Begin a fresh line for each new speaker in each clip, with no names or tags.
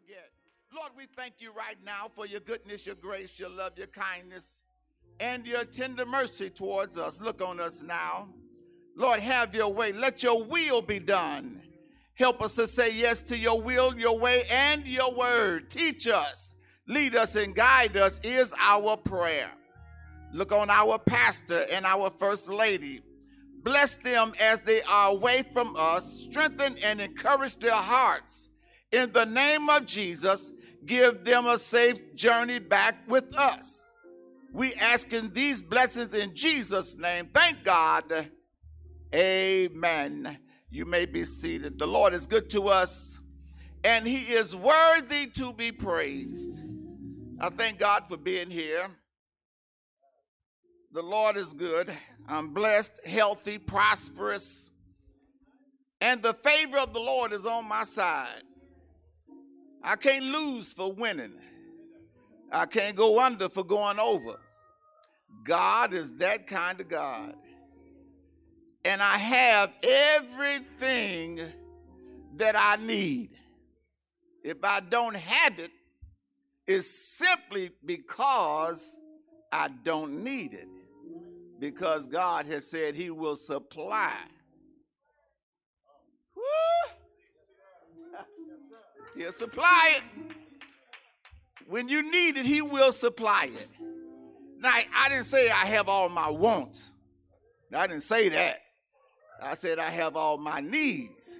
forget. Lord, we thank you right now for your goodness, your grace, your love, your kindness, and your tender mercy towards us. Look on us now. Lord, have your way. Let your will be done. Help us to say yes to your will, your way, and your word. Teach us, lead us, and guide us is our prayer. Look on our pastor and our first lady. Bless them as they are away from us. Strengthen and encourage their hearts. In the name of Jesus, give them a safe journey back with us. We ask in these blessings in Jesus' name. Thank God. Amen. You may be seated. The Lord is good to us, and he is worthy to be praised. I thank God for being here. The Lord is good. I'm blessed, healthy, prosperous, and the favor of the Lord is on my side. I can't lose for winning. I can't go under for going over. God is that kind of God. And I have everything that I need. If I don't have it, it's simply because I don't need it. Because God has said he will supply. Woo! He'll supply it. When you need it, he will supply it. Now, I didn't say I have all my wants. I didn't say that. I said I have all my needs.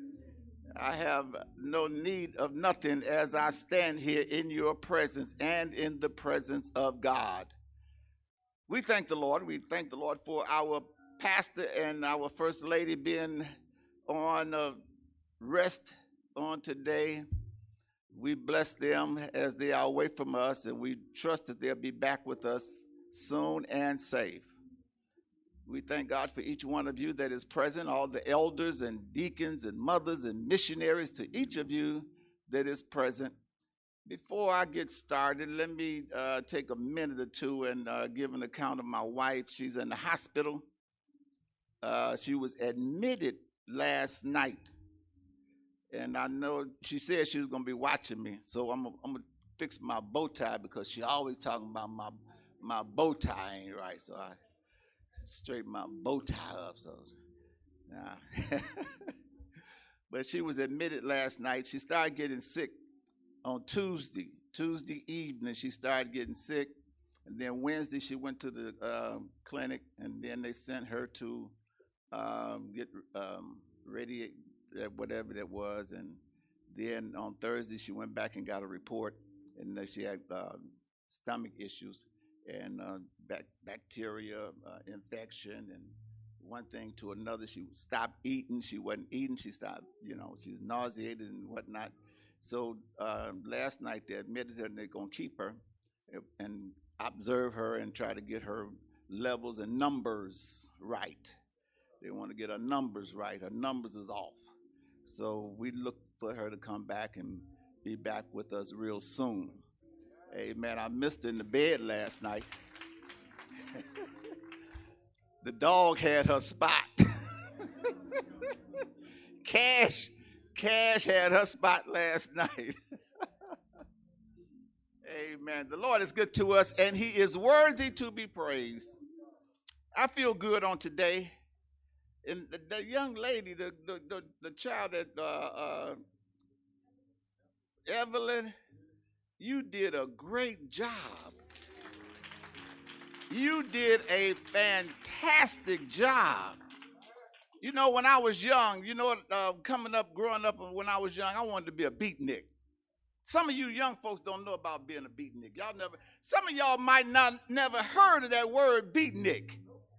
I have no need of nothing as I stand here in your presence and in the presence of God. We thank the Lord. We thank the Lord for our pastor and our first lady being on rest on today. We bless them as they are away from us, and we trust that they'll be back with us soon and safe. We thank God for each one of you that is present, all the elders and deacons and mothers and missionaries, to each of you that is present. Before I get started, let me take a minute or two and give an account of my wife. She's in the hospital. She was admitted last night. And I know she said she was going to be watching me. So I'm going to fix my bow tie because she always talking about my bow tie ain't right. So I straighten my bow tie up. So, nah. But she was admitted last night. She started getting sick on Tuesday evening. She started getting sick. And then Wednesday she went to the clinic, and then they sent her to get radiated, whatever that was. And then on Thursday she went back and got a report, and she had stomach issues and bacteria infection and one thing to another. She stopped eating. She wasn't eating. She stopped, she was nauseated and whatnot. So last night they admitted her, and they're going to keep her and observe her and try to get her levels and numbers right. They want to get her numbers right. Her numbers is off. So we look for her to come back and be back with us real soon. Amen. I missed her in the bed last night. The dog had her spot. Cash had her spot last night. Amen. The Lord is good to us, and he is worthy to be praised. I feel good on today. And the young lady, the child that Evelyn, you did a great job. You did a fantastic job. When I was young, growing up when I was young, I wanted to be a beatnik. Some of you young folks don't know about being a beatnik. Some of y'all might not never heard of that word beatnik.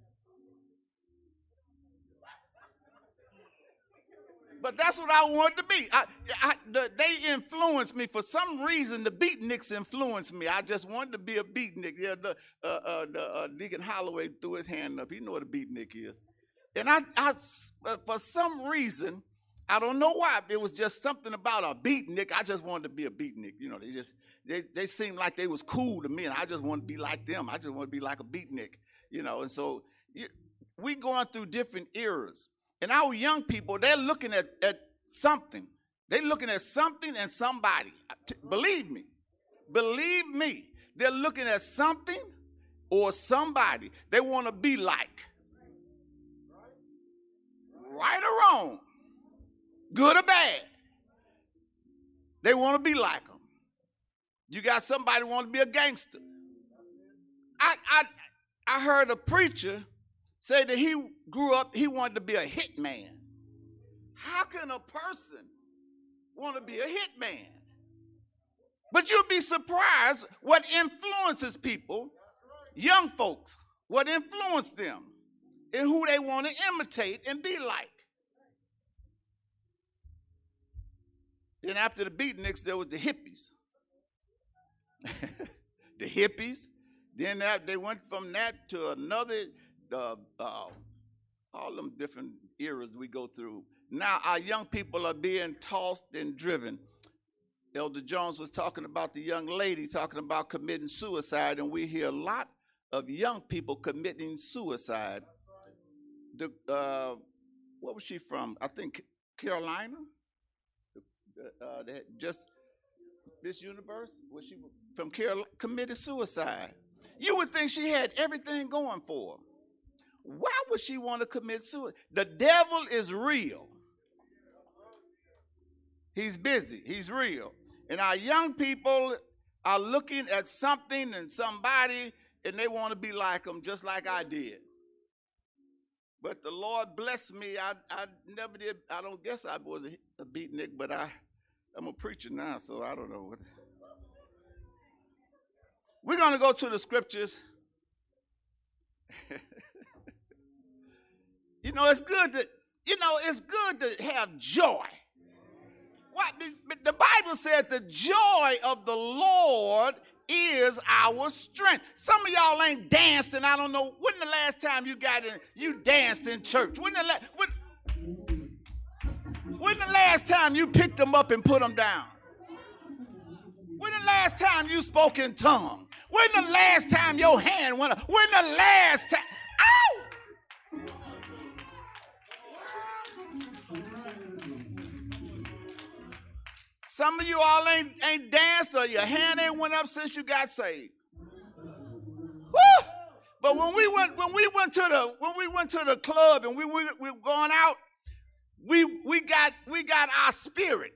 But that's what I wanted to be. They influenced me. For some reason, the beatniks influenced me. I just wanted to be a beatnik. Yeah, Deacon Holloway threw his hand up. He knew what a beatnik is. And I for some reason, I don't know why, it was just something about a beatnik. I just wanted to be a beatnik. They seemed like they was cool to me, and I just wanted to be like them. I just want to be like a beatnik, And so we going through different eras. And our young people, they're looking at something. They're looking at something and somebody. Believe me. Believe me. They're looking at something or somebody they want to be like. Right or wrong. Good or bad. They want to be like them. You got somebody who want to be a gangster. I heard a preacher say that he grew up, he wanted to be a hitman. How can a person want to be a hitman? But you'll be surprised what influences people, young folks, what influenced them and who they want to imitate and be like. Then after the beatniks, there was the hippies. The hippies. Then they went from that to another, all them different eras we go through. Now our young people are being tossed and driven. Elder Jones was talking about the young lady talking about committing suicide, and we hear a lot of young people committing suicide. What was she from? I think Carolina? Just Miss Universe? Was she from Carolina? Committed suicide. You would think she had everything going for her. Why would she want to commit suicide? The devil is real. He's busy. He's real. And our young people are looking at something and somebody, and they want to be like them, just like I did. But the Lord blessed me. I never did. I don't guess I was a beatnik, but I'm a preacher now, so I don't know what. We're going to go to the scriptures. It's good to have joy. What the Bible said, the joy of the Lord is our strength. Some of y'all ain't danced, and I don't know when the last time you danced in church. When the last time you picked them up and put them down? When the last time you spoke in tongues? When the last time your hand went up? When the last time? Ow! Some of you all ain't danced or your hand ain't went up since you got saved. Woo! But when we went to the club and we were going out, we got our spirit.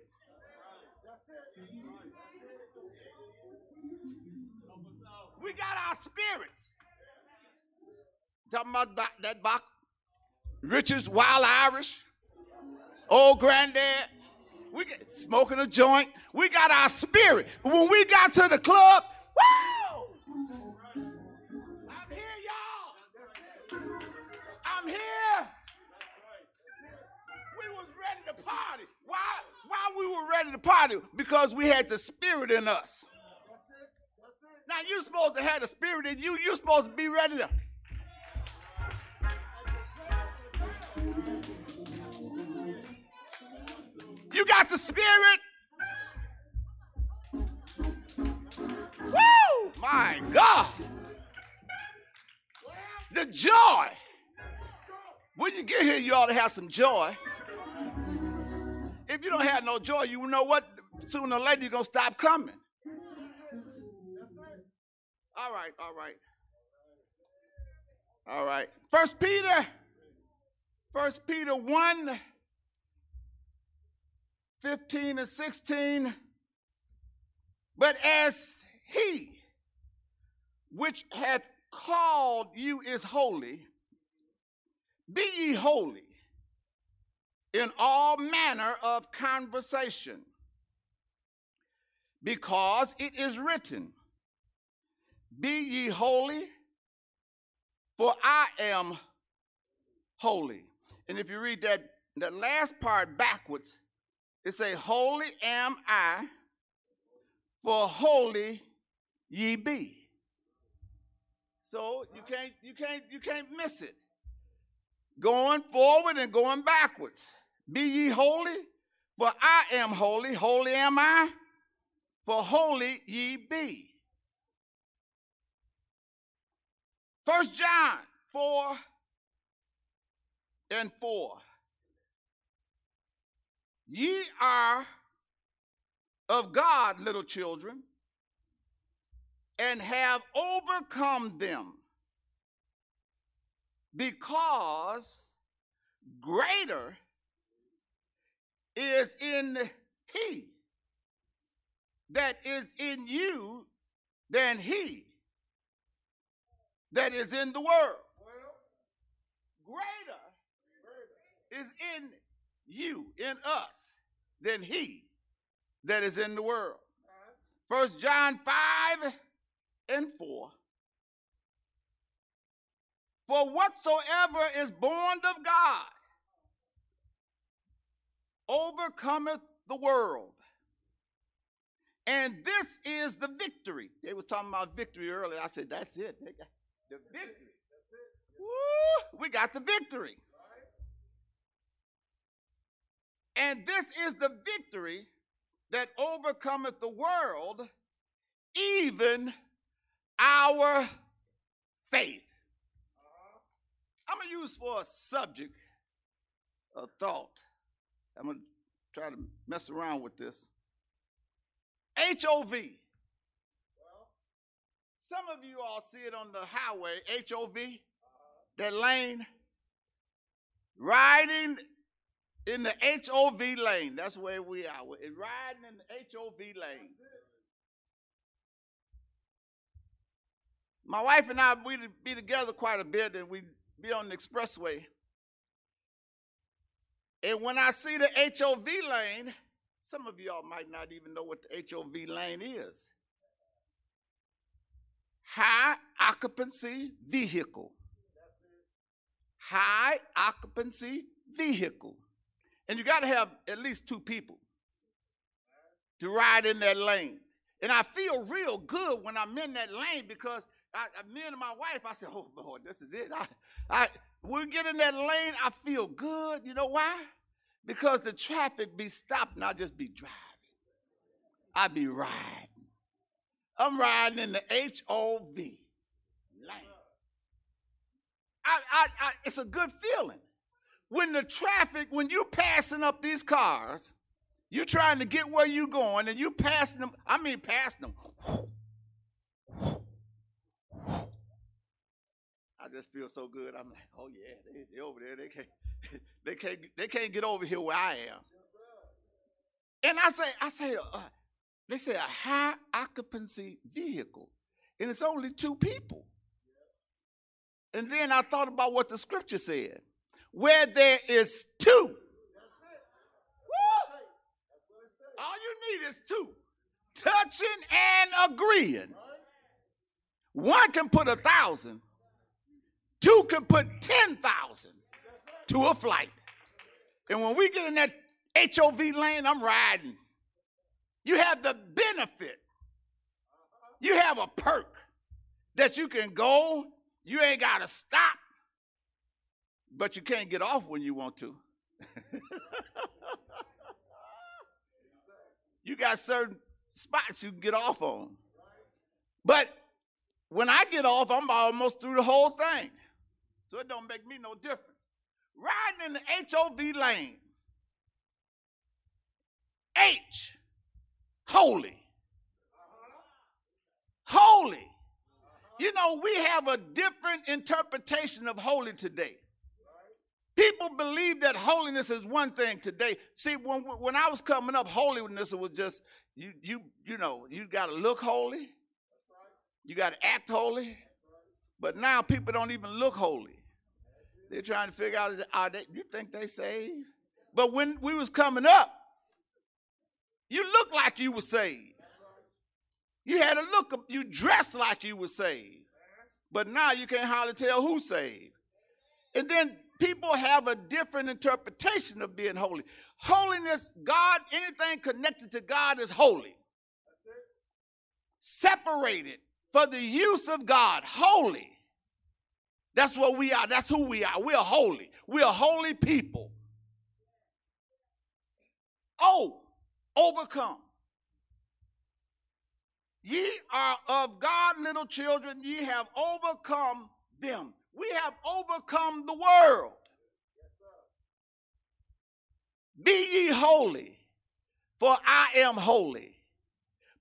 We got our spirits. Talking about that box, Richard's Wild Irish, old granddad. We smoking a joint. We got our spirit. When we got to the club, woo! I'm here, y'all. I'm here. We was ready to party. Why we were ready to party? Because we had the spirit in us. Now you're supposed to have the spirit in you. You're supposed to be ready to. You got the spirit. Woo! My God. The joy. When you get here, you ought to have some joy. If you don't have no joy, you know what? Sooner or later, you're going to stop coming. All right. 1 Peter 1, 15 and 16. But as he which hath called you is holy, be ye holy in all manner of conversation, because it is written, be ye holy, for I am holy. And if you read that last part backwards, it say, holy am I, for holy ye be. So you can't miss it. Going forward and going backwards. Be ye holy, for I am holy. Holy am I, for holy ye be. 1 John 4 and 4. Ye are of God, little children, and have overcome them, because greater is in he that is in you than he that is in the world. Greater is in you, in us, than he that is in the world. 1 John 5:4. For whatsoever is born of God overcometh the world. And this is the victory. They was talking about victory earlier. I said, that's it. They got the victory. Woo, we got the victory. And this is the victory that overcometh the world, even our faith. I'm going to use for a subject, a thought. I'm going to try to mess around with this. HOV. Some of you all see it on the highway, HOV, that lane. Riding in the HOV lane. That's where we are. We're riding in the HOV lane. My wife and I, we'd be together quite a bit, and we'd be on the expressway. And when I see the HOV lane, some of y'all might not even know what the HOV lane is. High occupancy vehicle. High occupancy vehicle. And you got to have at least 2 people to ride in that lane. And I feel real good when I'm in that lane, because me and my wife, I said, oh, Lord, this is it. We get in that lane, I feel good. You know why? Because the traffic be stopped and I just be driving. I be riding. I'm riding in the HOV lane. It's a good feeling. When the traffic, when you passing up these cars, you trying to get where you going, and you passing them, passing them. I just feel so good. I'm like, oh yeah, they over there. They can't get over here where I am. And they say a high occupancy vehicle, and it's only 2 people. And then I thought about what the scripture said. Where there is 2. Woo! All you need is 2. Touching and agreeing. 1 can put 1,000. 2 can put 10,000 to a flight. And when we get in that HOV lane, I'm riding. You have the benefit. You have a perk that you can go. You ain't got to stop. But you can't get off when you want to. You got certain spots you can get off on. But when I get off, I'm almost through the whole thing. So it don't make me no difference. Riding in the HOV lane. H, holy. Holy. You know, we have a different interpretation of holy today. People believe that holiness is one thing today. See, when I was coming up, holiness was just, you know, you got to look holy. You got to act holy. But now people don't even look holy. They're trying to figure out, you think they saved? But when we was coming up, you looked like you were saved. You had a look, you dressed like you were saved. But now you can't hardly tell who's saved. And then people have a different interpretation of being holy. Holiness, God, anything connected to God is holy. Separated for the use of God, holy. That's what we are. That's who we are. We are holy. We are holy people. Oh, overcome. Ye are of God, little children. Ye have overcome them. We have overcome the world. Be ye holy, for I am holy.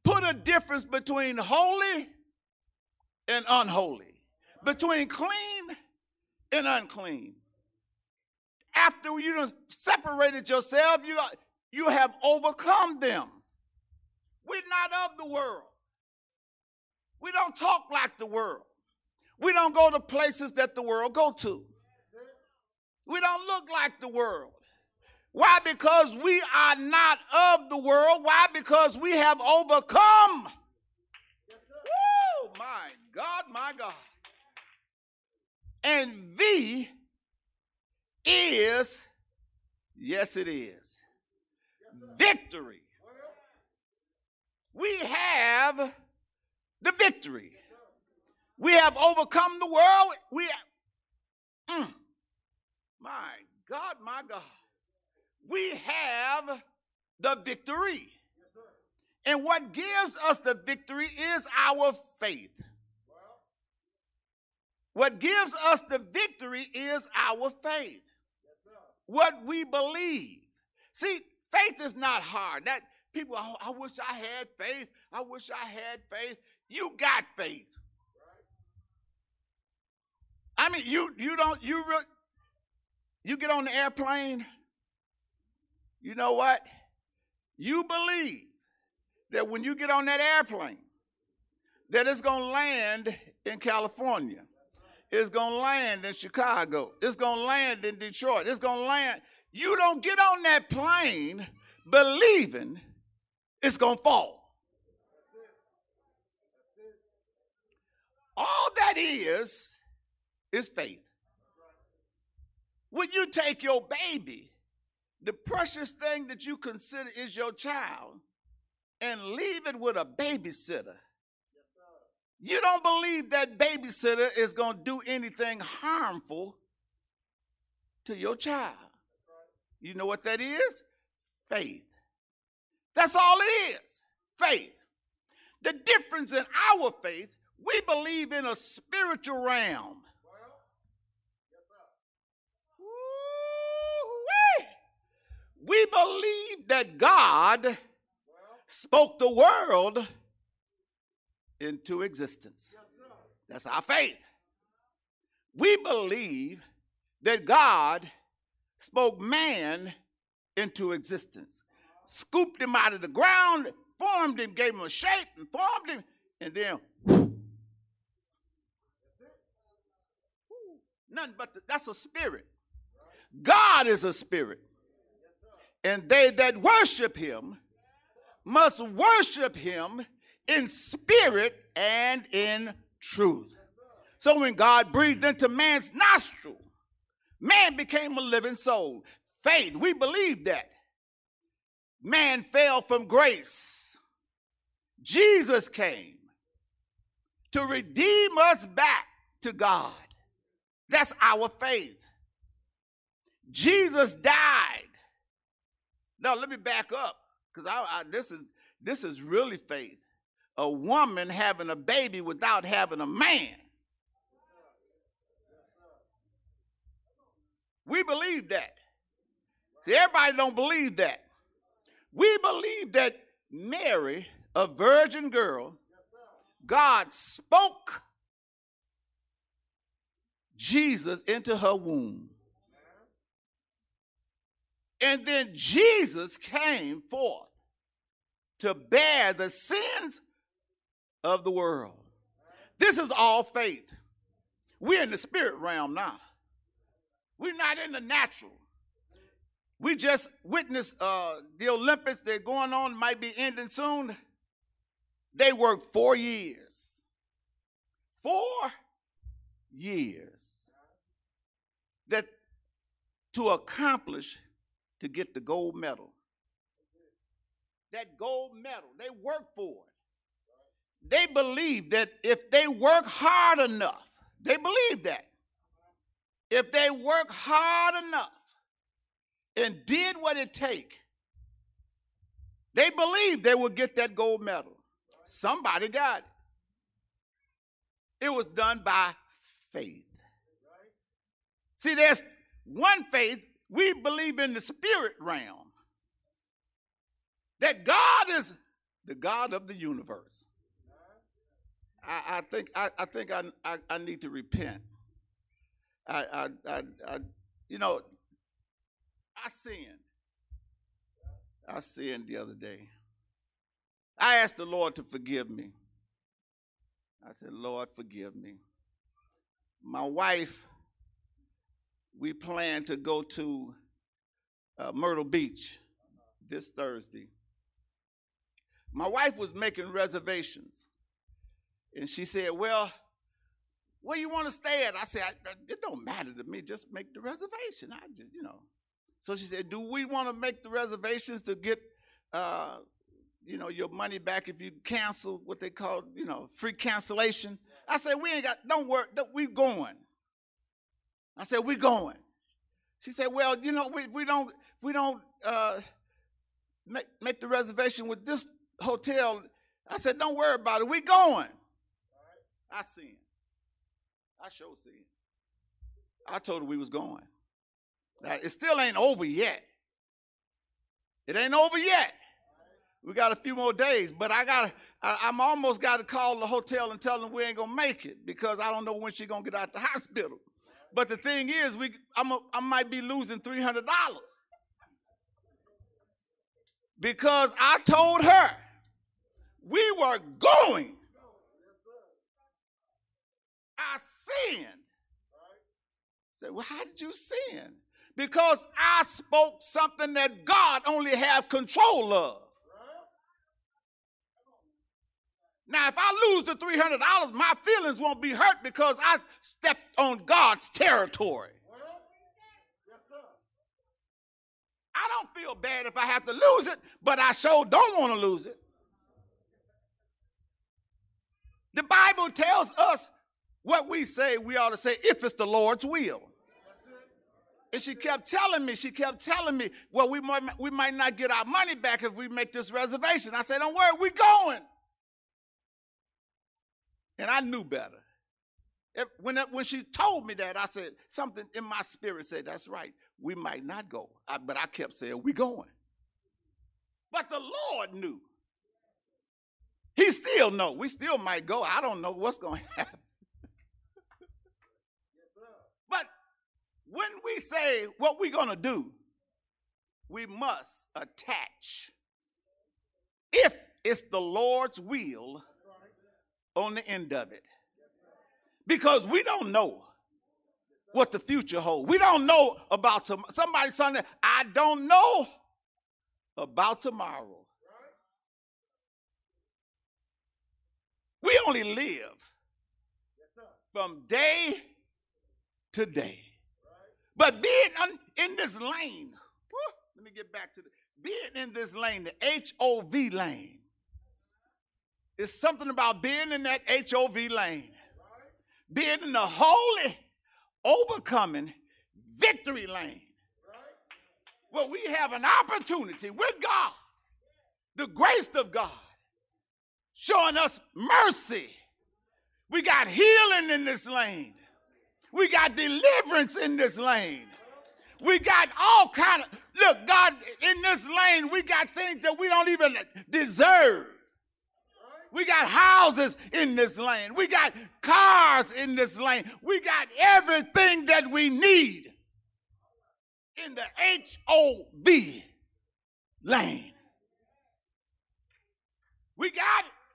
put a difference between holy and unholy, between clean and unclean. After you done separated yourself, you have overcome them. We're not of the world. We don't talk like the world. We don't go to places that the world go to. We don't look like the world. Why? Because we are not of the world. Why? Because we have overcome. Woo! My God, my God. And V is, yes it is, victory. We have the victory. We have overcome the world. My God, my God. We have the victory. And what gives us the victory is our faith. What gives us the victory is our faith. What we believe. See, faith is not hard. That people, oh, I wish I had faith. I wish I had faith. You got faith. I mean, you get on the airplane. You know what? You believe that when you get on that airplane, that it's going to land in California. It's going to land in Chicago. It's going to land in Detroit. It's going to land. You don't get on that plane believing it's going to fall. All that is faith. When you take your baby, the precious thing that you consider is your child, and leave it with a babysitter, you don't believe that babysitter is going to do anything harmful to your child. You know what that is? Faith. That's all it is. Faith. The difference in our faith, we believe in a spiritual realm. We believe that God spoke the world into existence. That's our faith. We believe that God spoke man into existence, scooped him out of the ground, formed him, gave him a shape, and formed him, and then nothing but that's a spirit. God is a spirit. And they that worship him must worship him in spirit and in truth. So when God breathed into man's nostril, man became a living soul. Faith, we believe that. Man fell from grace. Jesus came to redeem us back to God. That's our faith. Jesus died. Now, let me back up, because this is really faith. A woman having a baby without having a man. We believe that. See, everybody don't believe that. We believe that Mary, a virgin girl, God spoke Jesus into her womb. And then Jesus came forth to bear the sins of the world. This is all faith. We're in the spirit realm now. We're not in the natural. We just witnessed the Olympics. They're going on, might be ending soon. They worked 4 years. 4 years. That to accomplish to get the gold medal. That gold medal, they worked for it. They believe that if they work hard enough, they believe that. If they work hard enough and did what it takes, they believe they would get that gold medal. Somebody got it. It was done by faith. See, there's one faith. We believe in the spirit realm. That God is the God of the universe. I think I need to repent. I sinned the other day. I asked the Lord to forgive me. I said, Lord, forgive me. My wife, we plan to go to Myrtle Beach this Thursday. My wife was making reservations. And she said, well, where you want to stay at? I said, it don't matter to me. Just make the reservation. So she said, do we want to make the reservations to get, your money back if you cancel what they call, free cancellation? I said, don't worry, we going. I said, we going. She said, well, we don't make the reservation with this hotel. I said, don't worry about it. We going. I sinned. I sure sinned. I told her we was going. Now, it still ain't over yet. It ain't over yet. We got a few more days, but I'm almost got to call the hotel and tell them we ain't gonna make it because I don't know when she's gonna get out the hospital. But the thing is, I might be losing $300 because I told her we were going. I sinned. Say, well, how did you sin? Because I spoke something that God only have control of. Now, if I lose the $300, my feelings won't be hurt because I stepped on God's territory. I don't feel bad if I have to lose it, but I sure don't want to lose it. The Bible tells us what we say we ought to say if it's the Lord's will. And she kept telling me, well, we might not get our money back if we make this reservation. I said, don't worry, we're going. And I knew better. When she told me that, I said, something in my spirit said, that's right, we might not go. But I kept saying, we're going. But the Lord knew. He still knows. We still might go. I don't know what's going to happen. But when we say what we're going to do, we must attach. If it's the Lord's will on the end of it. Because we don't know what the future holds. We don't know about tomorrow. Somebody Sunday, I don't know about tomorrow. We only live from day to day. But being in this lane, let me get back to being in this lane, the HOV lane. It's something about being in that HOV lane. Being in the holy, overcoming, victory lane. Well, we have an opportunity with God, the grace of God, showing us mercy. We got healing in this lane. We got deliverance in this lane. We got all kind of, look, God, in this lane, we got things that we don't even deserve. We got houses in this lane. We got cars in this lane. We got everything that we need in the HOV lane. We got it.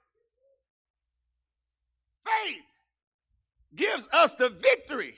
Faith gives us the victory,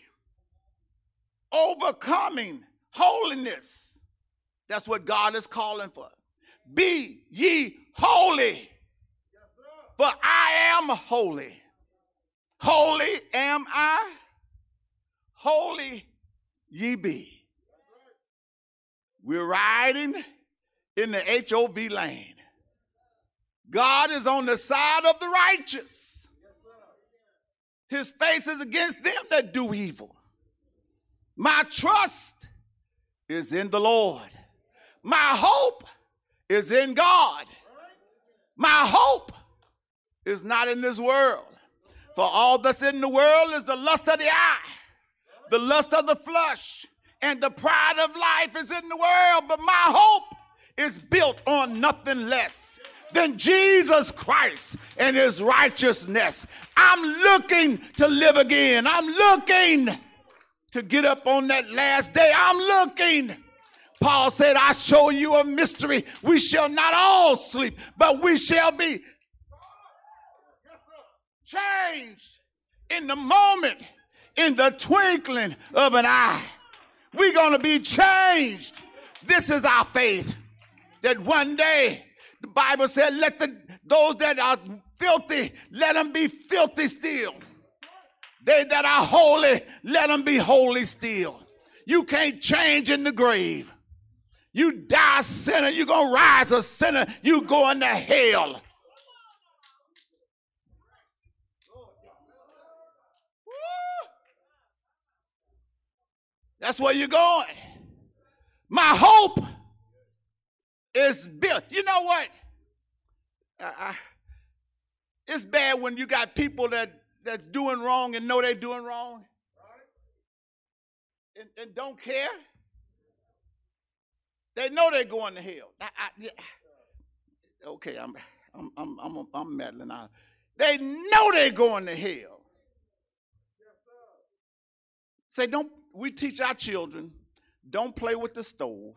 overcoming holiness. That's what God is calling for. Be ye holy, for I am holy. Holy am I, holy ye be. We're riding in the HOV lane. God is on the side of the righteous. His face is against them that do evil. My trust is in the Lord. My hope is in God. My hope is not in this world. For all that's in the world is the lust of the eye, the lust of the flesh, and the pride of life is in the world. But my hope is built on nothing less than Jesus Christ and his righteousness. I'm looking to live again. I'm looking to get up on that last day. I'm looking. Paul said, I show you a mystery. We shall not all sleep, but we shall be changed in the moment, in the twinkling of an eye. We're going to be changed. This is our faith, that one day, the Bible said, let those that are filthy, let them be filthy still. They that are holy, let them be holy still. You can't change in the grave. You die a sinner, you're going to rise a sinner, you going to hell. That's where you're going. My hope is built. You know what? It's bad when you got people that's doing wrong and know they're doing wrong and don't care. They know they're going to hell. Okay, I'm meddling out. They know they're going to hell. Say, we teach our children, don't play with the stove.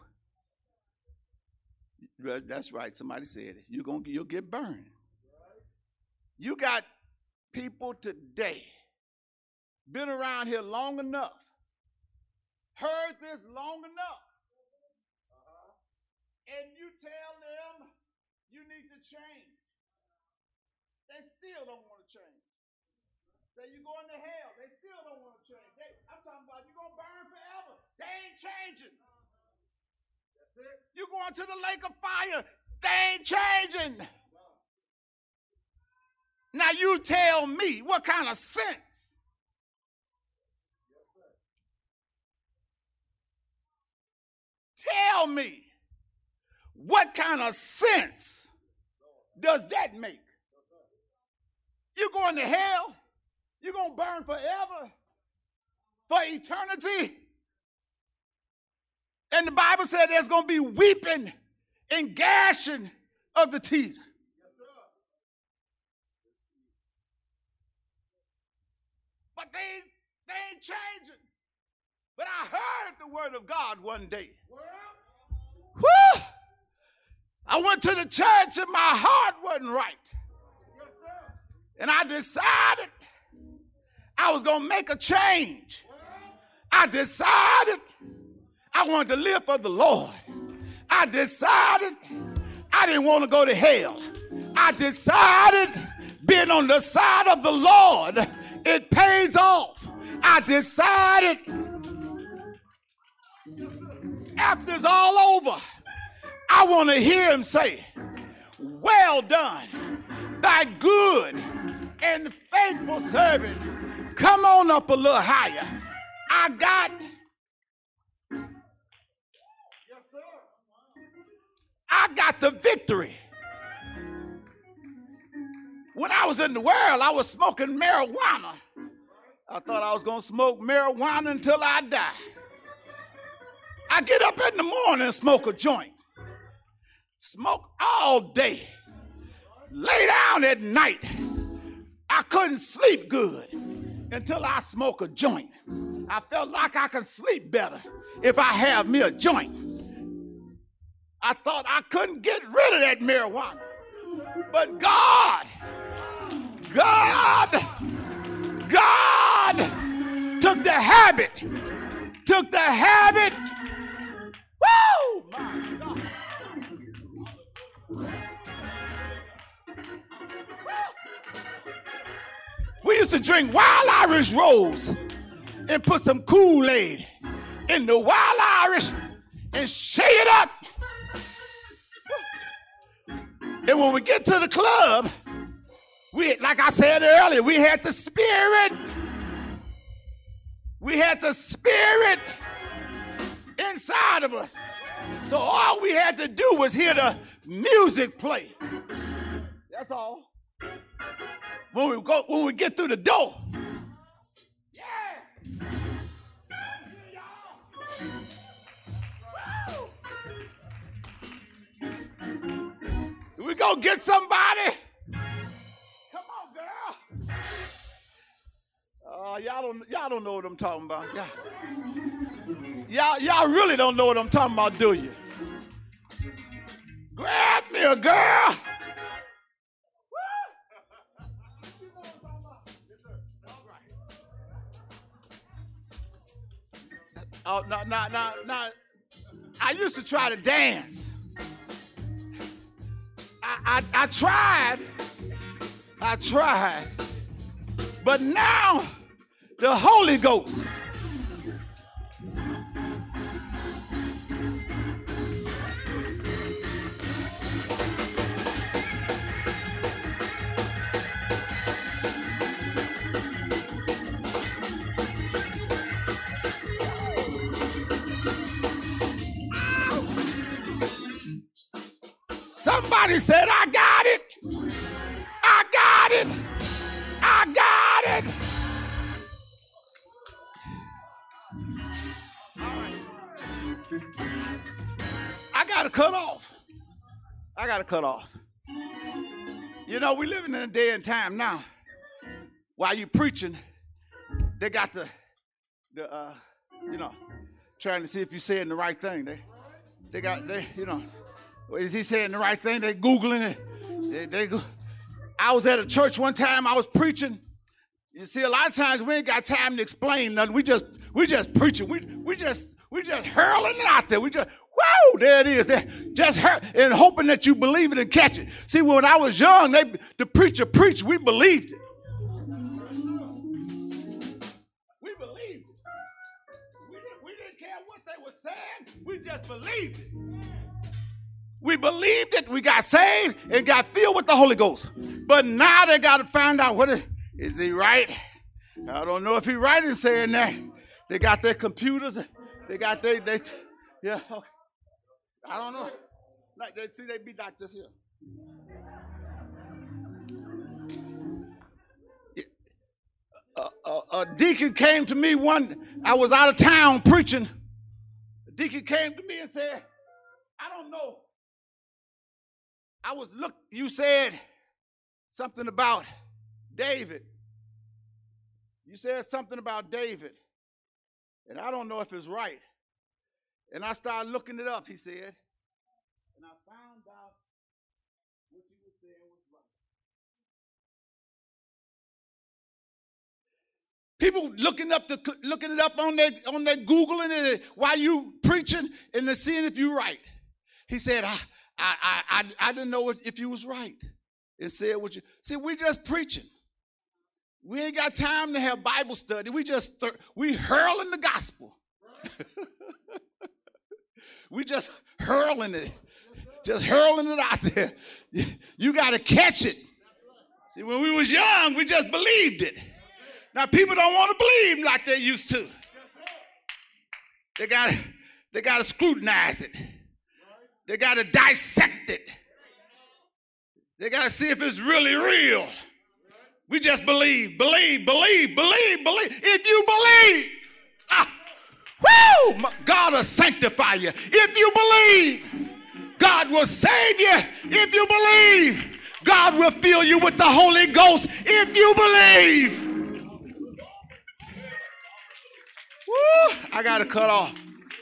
That's right, somebody said it. You'll get burned. You got people today, been around here long enough, heard this long enough, and you tell them you need to change. They still don't want to change. Say you're going to hell. They still don't want to change. I'm talking about you're going to burn forever. They ain't changing. That's it. You're going to the lake of fire. They ain't changing. Now you tell me, what kind of sense? Tell me, what kind of sense does that make? You're going to hell? You're going to burn forever? For eternity? And the Bible said there's going to be weeping and gnashing of the teeth. But they ain't changing. But I heard the word of God one day. Woo! I went to the church and my heart wasn't right. And I decided I was going to make a change. I decided I wanted to live for the Lord. I decided I didn't want to go to hell. I decided being on the side of the Lord, it pays off. I decided after it's all over, I want to hear him say, well done, thy good and faithful servant. Come on up a little higher. I got the victory. When I was in the world, I was smoking marijuana. I thought I was going to smoke marijuana until I die. I get up in the morning and smoke a joint. Smoke all day. Lay down at night. I couldn't sleep good until I smoke a joint. I felt like I could sleep better if I have me a joint. I thought I couldn't get rid of that marijuana. But God took the habit. Woo! My God. We used to drink Wild Irish Rose and put some Kool-Aid in the Wild Irish and shake it up. And when we get to the club, like I said earlier, we had the spirit. We had the spirit inside of us. So all we had to do was hear the music play. That's all. When we get through the door. Yeah. we go get somebody? Come on, girl. Y'all don't know what I'm talking about. Y'all really don't know what I'm talking about, do you? Grab me a girl. Oh, no. I used to try to dance. I tried. But now, the Holy Ghost. Somebody said, I got it. I got it. I got it. I got to cut off. You know, we living in a day and time now. While you preaching, they got the trying to see if you're saying the right thing. Is he saying the right thing? They Googling it. I was at a church one time. I was preaching. You see, a lot of times we ain't got time to explain nothing. We just preaching. We just hurling it out there. Whoa, there it is. Just and hoping that you believe it and catch it. See, when I was young, the preacher preached. We believed it. We believed it. We didn't care what they were saying. We just believed it. We believed it, we got saved, and got filled with the Holy Ghost. But now they got to find out, is he right? I don't know if he's right in saying that. They got their computers. They got yeah. I don't know. Like they be like this here. A deacon came to me I was out of town preaching. A deacon came to me and said, I don't know. You said something about David. You said something about David. And I don't know if it's right. And I started looking it up, he said. And I found out what you were saying was right. People looking it up on their Googling it while you preaching and they're seeing if you're right. He said, I didn't know if you was right. And said what you see. We just preaching. We ain't got time to have Bible study. We hurling the gospel. We just hurling it, out there. You got to catch it. See, when we was young, we just believed it. Now people don't want to believe like they used to. They got to scrutinize it. They got to dissect it. They got to see if it's really real. We just believe. If you believe, God will sanctify you. If you believe, God will save you. If you believe, God will fill you with the Holy Ghost. If you believe. Woo, I got to cut off.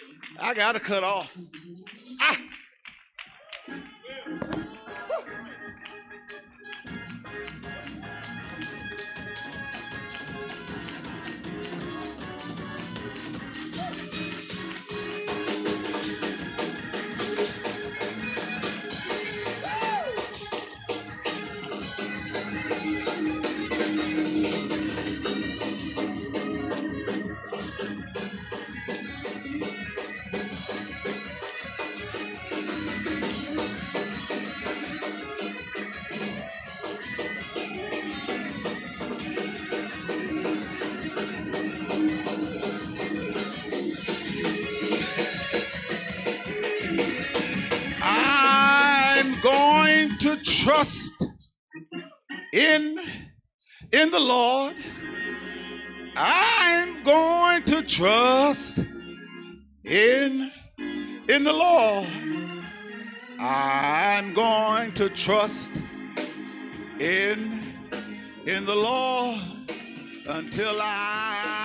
To trust in the Lord. I'm going to trust in the Lord. I'm going to trust in the Lord until I